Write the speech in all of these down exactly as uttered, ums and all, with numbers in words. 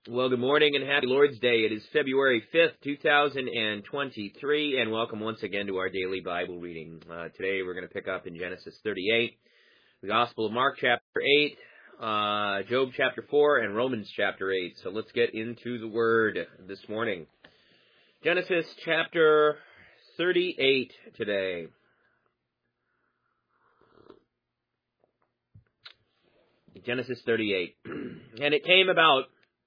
Well, good morning and happy Lord's Day. It is February fifth, two thousand twenty-three, and welcome once again to our daily Bible reading. Uh, today we're going to pick up in Genesis thirty-eight, the Gospel of Mark chapter eight, uh, Job chapter four, and Romans chapter eight. So let's get into the Word this morning. Genesis chapter thirty-eight today. Genesis thirty-eight. And it came about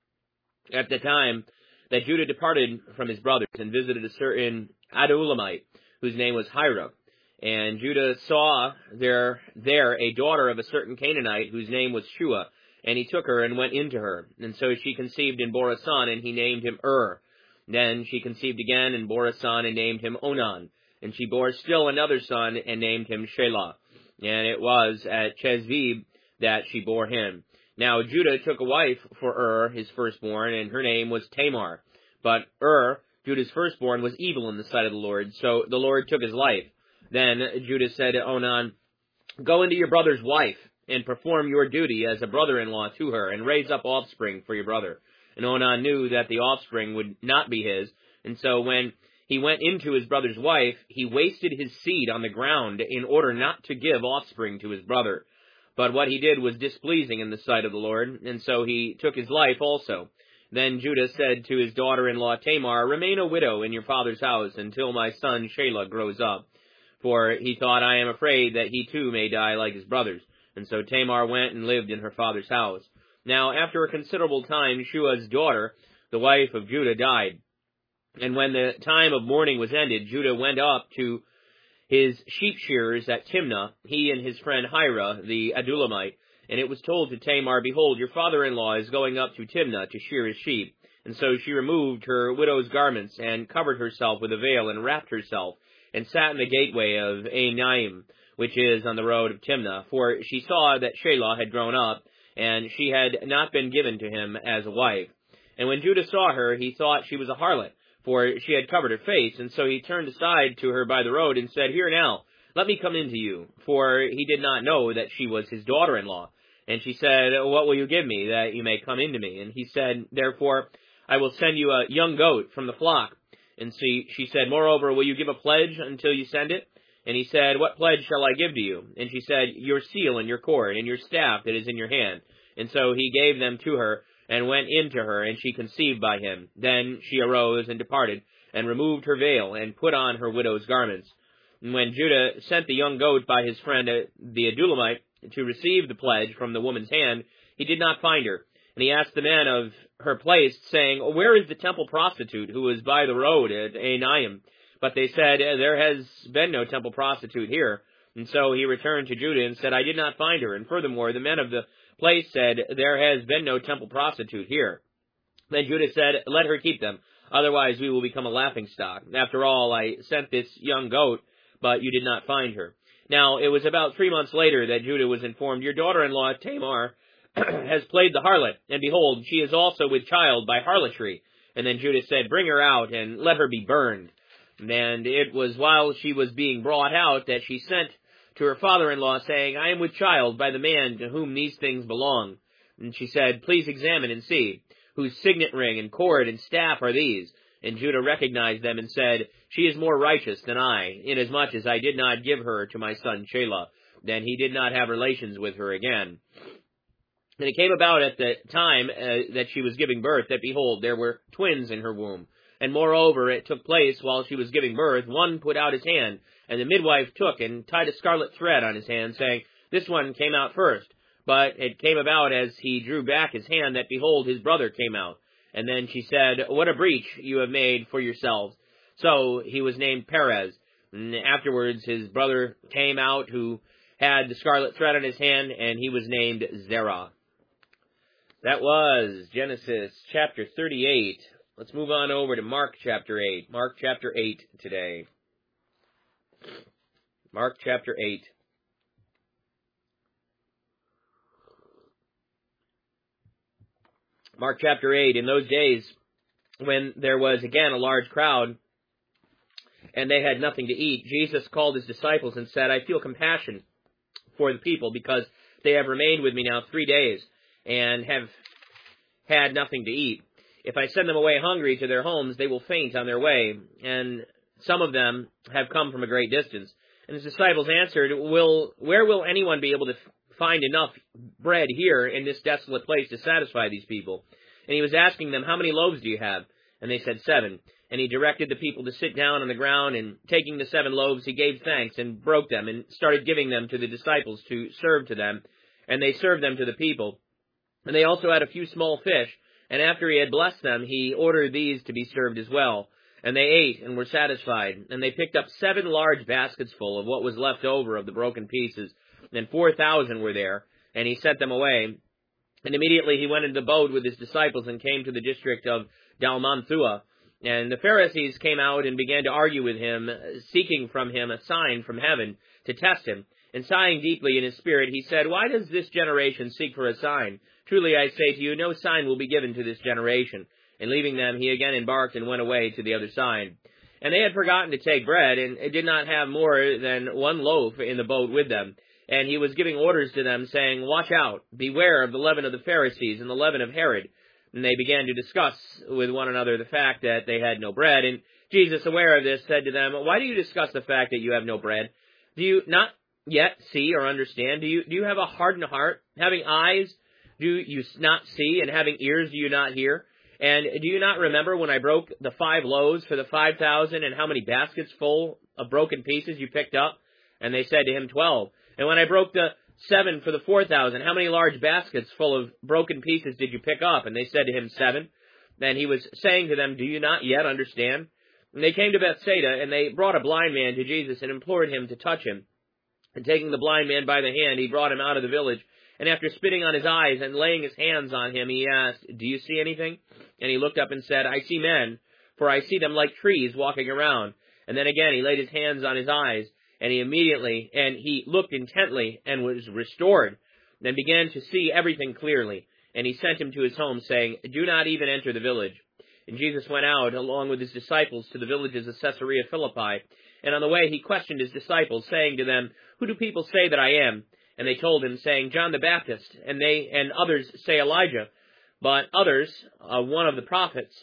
at the time that Judah departed from his brothers and visited a certain Adullamite, whose name was Hira. And Judah saw there there a daughter of a certain Canaanite, whose name was Shua, and he took her and went into her. And so she conceived and bore a son, and he named him Ur. Then she conceived again and bore a son, and named him Onan. And she bore still another son, and named him Shelah. And it was at Chezib that she bore him. Now Judah took a wife for Ur, his firstborn, and her name was Tamar. But Ur, Judah's firstborn, was evil in the sight of the Lord, so the Lord took his life. Then Judah said to Onan, "Go into your brother's wife, and perform your duty as a brother-in-law to her, and raise up offspring for your brother." And Onan knew that the offspring would not be his, and so when he went into his brother's wife, he wasted his seed on the ground in order not to give offspring to his brother. But what he did was displeasing in the sight of the Lord, and so he took his life also. Then Judah said to his daughter-in-law Tamar, "Remain a widow in your father's house until my son Shelah grows up." For he thought, "I am afraid that he too may die like his brothers." And so Tamar went and lived in her father's house. Now after a considerable time, Shua's daughter, the wife of Judah, died. And when the time of mourning was ended, Judah went up to his sheep shearers at Timnah, he and his friend Hira, the Adullamite. And it was told to Tamar, "Behold, your father-in-law is going up to Timnah to shear his sheep." And so she removed her widow's garments, and covered herself with a veil, and wrapped herself, and sat in the gateway of Enaim, which is on the road of Timnah. For she saw that Shelah had grown up, and she had not been given to him as a wife. And when Judah saw her, he thought she was a harlot, for she had covered her face, and so he turned aside to her by the road, and said, "Here now, let me come in to you," for he did not know that she was his daughter-in-law. And she said, "What will you give me, that you may come in to me?" And he said, "Therefore I will send you a young goat from the flock." And she, she said, "Moreover, will you give a pledge until you send it?" And he said, "What pledge shall I give to you?" And she said, "Your seal and your cord, and your staff that is in your hand." And so he gave them to her, and went in to her, and she conceived by him. Then she arose and departed, and removed her veil, and put on her widow's garments. And when Judah sent the young goat by his friend uh, the Adullamite to receive the pledge from the woman's hand, he did not find her. And he asked the men of her place, saying, "Where is the temple prostitute who was by the road at Enaim?" But they said, "There has been no temple prostitute here." And so he returned to Judah and said, "I did not find her. And furthermore, the men of the place said, 'There has been no temple prostitute here.' Then Judah said, 'Let her keep them, otherwise we will become a laughingstock. After all, I sent this young goat, but you did not find her.' Now it was about three months later that Judah was informed, 'Your daughter-in-law Tamar has played the harlot, and behold, she is also with child by harlotry.' And then Judah said, 'Bring her out, and let her be burned.' And it was while she was being brought out that she sent to her father-in-law, saying, 'I am with child by the man to whom these things belong.' And she said, 'Please examine and see, whose signet ring and cord and staff are these?' And Judah recognized them and said, 'She is more righteous than I, inasmuch as I did not give her to my son Shelah.' Then he did not have relations with her again. And it came about at the time uh, that she was giving birth, that behold, there were twins in her womb. And moreover, it took place while she was giving birth, one put out his hand, and the midwife took and tied a scarlet thread on his hand, saying, 'This one came out first.' But it came about as he drew back his hand that, behold, his brother came out. And then she said, 'What a breach you have made for yourselves.' So he was named Perez. And afterwards his brother came out, who had the scarlet thread on his hand, and he was named Zerah." That was Genesis chapter thirty-eight. Let's move on over to Mark chapter eight. Mark chapter eight today. Mark chapter eight. Mark chapter eight. In those days, when there was again a large crowd, and they had nothing to eat, Jesus called his disciples and said, "I feel compassion for the people, because they have remained with me now three days, and have had nothing to eat. If I send them away hungry to their homes, they will faint on their way, and some of them have come from a great distance. And his disciples answered, will, where will anyone be able to find enough bread here in this desolate place to satisfy these people? And he was asking them, how many loaves do you have? And they said, seven. And he directed the people to sit down on the ground, and taking the seven loaves, he gave thanks and broke them and started giving them to the disciples to serve to them. And they served them to the people. And they also had a few small fish. And after he had blessed them, he ordered these to be served as well. And they ate and were satisfied. And they picked up seven large baskets full of what was left over of the broken pieces. And four thousand were there. And he sent them away. And immediately he went into the boat with his disciples and came to the district of Dalmanthua. And the Pharisees came out and began to argue with him, seeking from him a sign from heaven to test him. And sighing deeply in his spirit, he said, why does this generation seek for a sign? Truly I say to you, no sign will be given to this generation. And leaving them, he again embarked and went away to the other side. And they had forgotten to take bread, and did not have more than one loaf in the boat with them. And he was giving orders to them, saying, watch out, beware of the leaven of the Pharisees and the leaven of Herod. And they began to discuss with one another the fact that they had no bread. And Jesus, aware of this, said to them, why do you discuss the fact that you have no bread? Do you not yet see or understand? Do you, do you have a hardened heart? Having eyes, do you not see? And having ears, do you not hear? And do you not remember when I broke the five loaves for the five thousand, and how many baskets full of broken pieces you picked up? And they said to him, twelve. And when I broke the seven for the four thousand, how many large baskets full of broken pieces did you pick up? And they said to him, seven. Then he was saying to them, do you not yet understand? And they came to Bethsaida, and they brought a blind man to Jesus and implored him to touch him. And taking the blind man by the hand, he brought him out of the village. And after spitting on his eyes and laying his hands on him, he asked, do you see anything? And he looked up and said, I see men, for I see them like trees walking around. And then again he laid his hands on his eyes, and he immediately, and he looked intently, and was restored, and began to see everything clearly. And he sent him to his home, saying, do not even enter the village. And Jesus went out, along with his disciples, to the villages of Caesarea Philippi. And on the way he questioned his disciples, saying to them, who do people say that I am? And they told him, saying, John the Baptist, and they and others say Elijah, but others, uh, one of the prophets.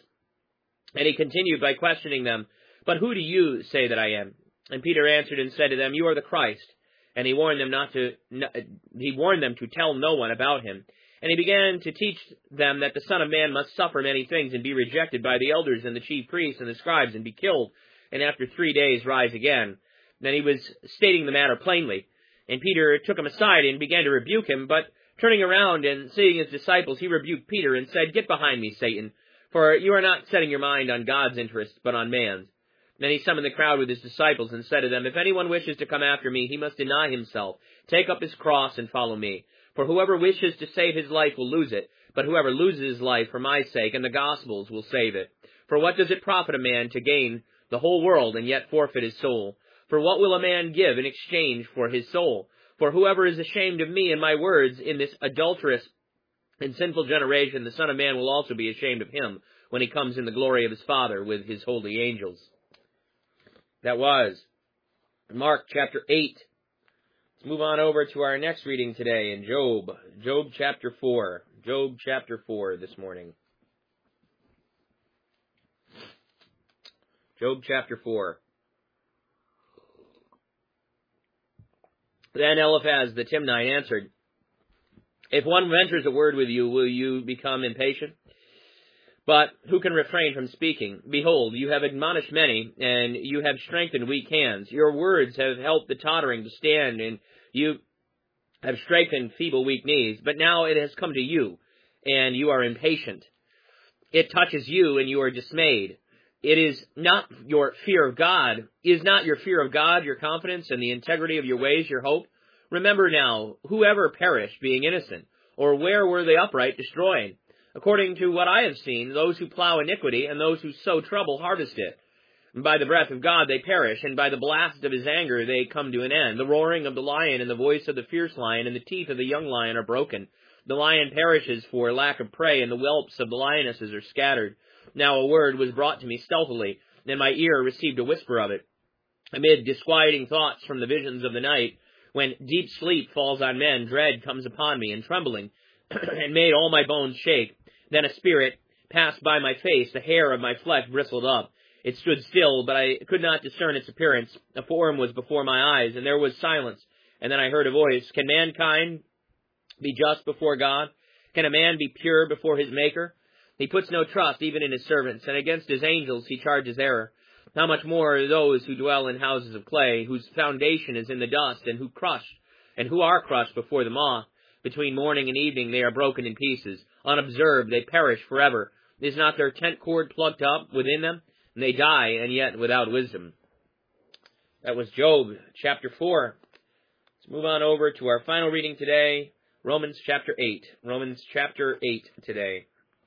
And he continued by questioning them, but who do you say that I am? And Peter answered and said to them, you are the Christ. And he warned them not to, no, he warned them to tell no one about him. And he began to teach them that the Son of Man must suffer many things, and be rejected by the elders and the chief priests and the scribes, and be killed, and after three days rise again. Then he was stating the matter plainly. And Peter took him aside and began to rebuke him, but turning around and seeing his disciples, he rebuked Peter and said, get behind me, Satan, for you are not setting your mind on God's interest, but on man's. Then he summoned the crowd with his disciples and said to them, if anyone wishes to come after me, he must deny himself, take up his cross, and follow me. For whoever wishes to save his life will lose it, but whoever loses his life for my sake and the gospel's will save it. For what does it profit a man to gain the whole world and yet forfeit his soul? For what will a man give in exchange for his soul? For whoever is ashamed of me and my words in this adulterous and sinful generation, the Son of Man will also be ashamed of him when he comes in the glory of his Father with his holy angels. That was Mark chapter eight. Let's move on over to our next reading today in Job. Job chapter four. Job chapter four this morning. Job chapter four. Then Eliphaz the Timnite answered, if one ventures a word with you, will you become impatient? But who can refrain from speaking? Behold, you have admonished many, and you have strengthened weak hands. Your words have helped the tottering to stand, and you have strengthened feeble, weak knees. But now it has come to you, and you are impatient. It touches you, and you are dismayed. It is not your fear of God. Is not your fear of God your confidence, and the integrity of your ways your hope? Remember now, whoever perished being innocent, or where were the upright destroyed? According to what I have seen, those who plow iniquity and those who sow trouble harvest it. And by the breath of God they perish, and by the blast of his anger they come to an end. The roaring of the lion and the voice of the fierce lion and the teeth of the young lion are broken. The lion perishes for lack of prey, and the whelps of the lionesses are scattered. Now a word was brought to me stealthily, and my ear received a whisper of it. Amid disquieting thoughts from the visions of the night, when deep sleep falls on men, dread comes upon me, and trembling, and made all my bones shake. Then a spirit passed by my face, the hair of my flesh bristled up. It stood still, but I could not discern its appearance. A form was before my eyes, and there was silence. And then I heard a voice, Can mankind be just before God? Can a man be pure before his Maker? He puts no trust even in his servants, and against his angels he charges error. How much more those who dwell in houses of clay, whose foundation is in the dust, and who crushed, and who are crushed before the moth. Between morning and evening they are broken in pieces. Unobserved they perish forever. Is not their tent cord plucked up within them? And they die, and yet without wisdom. That was Job, chapter four. Let's move on over to our final reading today, Romans chapter eight. Romans chapter eight today.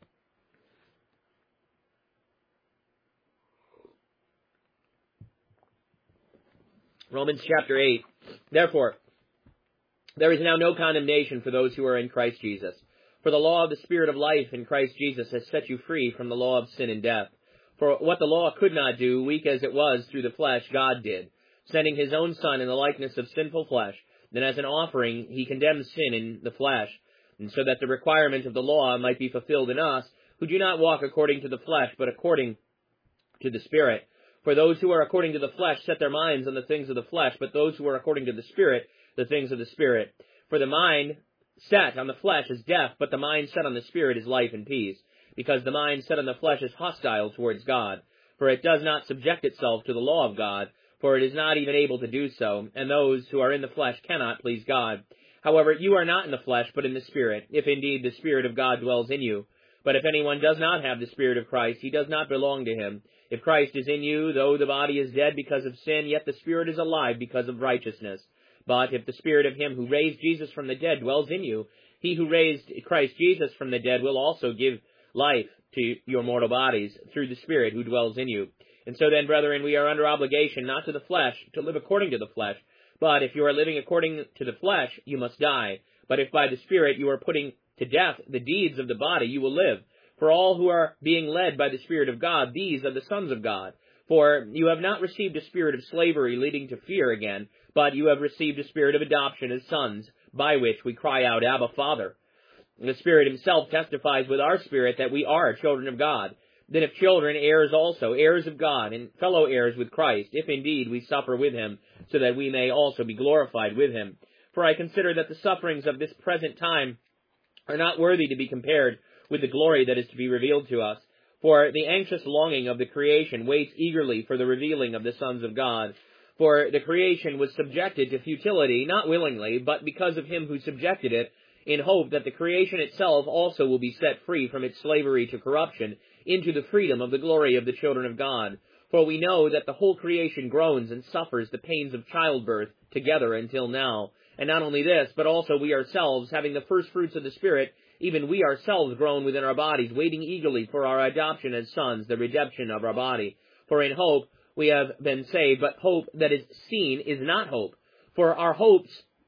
Romans chapter eight. Therefore, there is now no condemnation for those who are in Christ Jesus. For the law of the Spirit of life in Christ Jesus has set you free from the law of sin and death. For what the law could not do, weak as it was through the flesh, God did, sending his own Son in the likeness of sinful flesh. Then as an offering he condemned sin in the flesh, and so that the requirement of the law might be fulfilled in us, who do not walk according to the flesh, but according to the Spirit. For those who are according to the flesh set their minds on the things of the flesh, but those who are according to the Spirit, the things of the Spirit. For the mind set on the flesh is death, but the mind set on the Spirit is life and peace. Because the mind set on the flesh is hostile towards God. For it does not subject itself to the law of God, for it is not even able to do so, and those who are in the flesh cannot please God. However, you are not in the flesh, but in the Spirit, if indeed the Spirit of God dwells in you. But if anyone does not have the Spirit of Christ, he does not belong to him. If Christ is in you, though the body is dead because of sin, yet the Spirit is alive because of righteousness. But if the Spirit of him who raised Jesus from the dead dwells in you, he who raised Christ Jesus from the dead will also give life to your mortal bodies through the Spirit who dwells in you. And so then, brethren, we are under obligation not to the flesh, to live according to the flesh. But if you are living according to the flesh, you must die. But if by the Spirit you are putting to death the deeds of the body, you will live. For all who are being led by the Spirit of God, these are the sons of God. For you have not received a spirit of slavery leading to fear again, but you have received a spirit of adoption as sons, by which we cry out, Abba, Father. The Spirit himself testifies with our spirit that we are children of God. Then if children, heirs also, heirs of God, and fellow heirs with Christ, if indeed we suffer with him, so that we may also be glorified with him. For I consider that the sufferings of this present time are not worthy to be compared with the glory that is to be revealed to us. For the anxious longing of the creation waits eagerly for the revealing of the sons of God. For the creation was subjected to futility, not willingly, but because of him who subjected it, in hope that the creation itself also will be set free from its slavery to corruption into the freedom of the glory of the children of God. For we know that the whole creation groans and suffers the pains of childbirth together until now. And not only this, but also we ourselves, having the first fruits of the Spirit, even we ourselves groan within our bodies, waiting eagerly for our adoption as sons, the redemption of our body. For in hope we have been saved, but hope that is seen is not hope. For our hopes,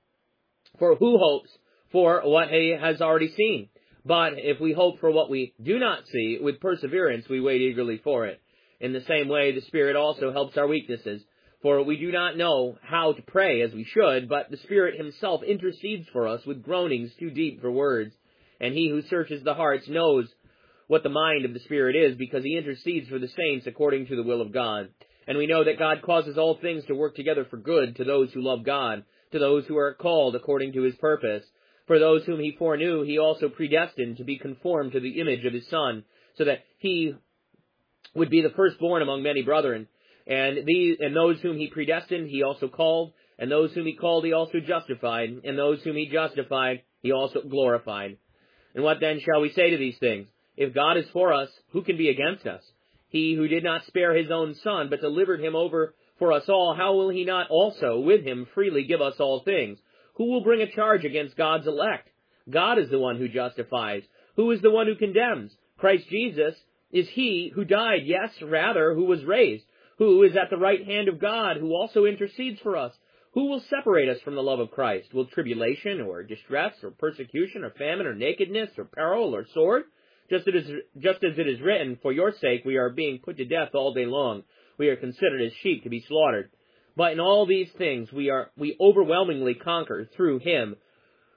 for who hopes for what he has already seen? But if we hope for what we do not see, with perseverance we wait eagerly for it. In the same way, the Spirit also helps our weaknesses. For we do not know how to pray as we should, but the Spirit himself intercedes for us with groanings too deep for words. And he who searches the hearts knows what the mind of the Spirit is, because he intercedes for the saints according to the will of God. And we know that God causes all things to work together for good to those who love God, to those who are called according to his purpose. For those whom he foreknew, he also predestined to be conformed to the image of his Son, so that he would be the firstborn among many brethren. And these, and those whom he predestined, he also called, and those whom he called, he also justified, and those whom he justified, he also glorified. And what then shall we say to these things? If God is for us, who can be against us? He who did not spare his own Son, but delivered him over for us all, how will he not also with him freely give us all things? Who will bring a charge against God's elect? God is the one who justifies. Who is the one who condemns? Christ Jesus is he who died, yes, rather, who was raised, who is at the right hand of God, who also intercedes for us. Who will separate us from the love of Christ? Will tribulation, or distress, or persecution, or famine, or nakedness, or peril, or sword? Just as, just as it is written, for your sake we are being put to death all day long. We are considered as sheep to be slaughtered. But in all these things we are we overwhelmingly conquer through him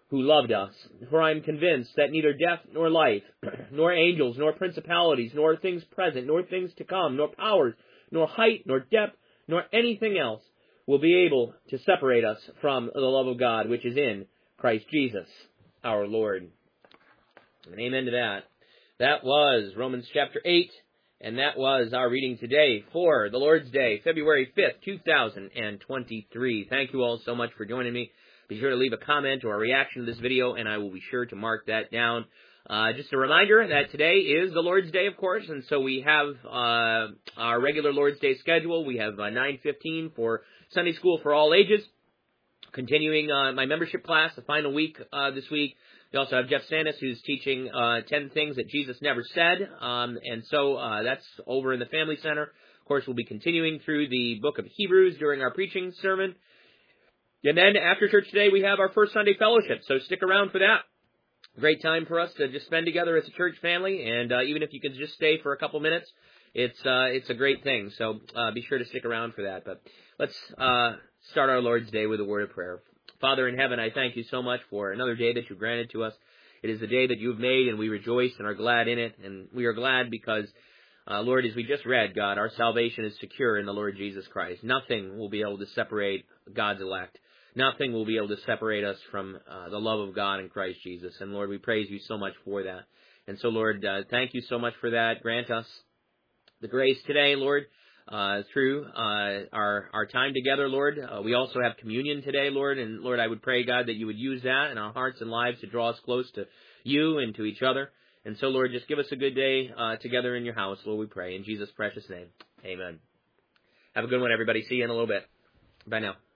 who loved us. For I am convinced that neither death nor life, nor angels, nor principalities, nor things present, nor things to come, nor powers, nor height, nor depth, nor anything else will be able to separate us from the love of God which is in Christ Jesus, our Lord. And amen to that. That was Romans chapter eight, and that was our reading today for the Lord's Day, February fifth, two thousand twenty-three. Thank you all so much for joining me. Be sure to leave a comment or a reaction to this video, and I will be sure to mark that down. Uh, just a reminder that today is the Lord's Day, of course, and so we have uh, our regular Lord's Day schedule. We have uh, nine fifteen for Sunday School for all ages, continuing uh, my membership class, the final week uh, this week. We also have Jeff Sandus, who's teaching uh, ten things that Jesus never said, um, and so uh, that's over in the Family Center. Of course, we'll be continuing through the book of Hebrews during our preaching sermon. And then after church today, we have our first Sunday fellowship, so stick around for that. Great time for us to just spend together as a church family, and uh, even if you can just stay for a couple minutes, it's uh, it's a great thing. So uh, be sure to stick around for that. But let's uh, start our Lord's Day with a word of prayer. Father in heaven, I thank you so much for another day that you've granted to us. It is the day that you've made, and we rejoice and are glad in it. And we are glad because, uh, Lord, as we just read, God, our salvation is secure in the Lord Jesus Christ. Nothing will be able to separate God's elect. Nothing will be able to separate us from uh, the love of God in Christ Jesus. And, Lord, we praise you so much for that. And so, Lord, uh, thank you so much for that. Grant us the grace today, Lord, uh, through uh, our our time together, Lord. Uh, we also have communion today, Lord. And, Lord, I would pray, God, that you would use that in our hearts and lives to draw us close to you and to each other. And so, Lord, just give us a good day uh, together in your house, Lord, we pray. In Jesus' precious name, amen. Have a good one, everybody. See you in a little bit. Bye now.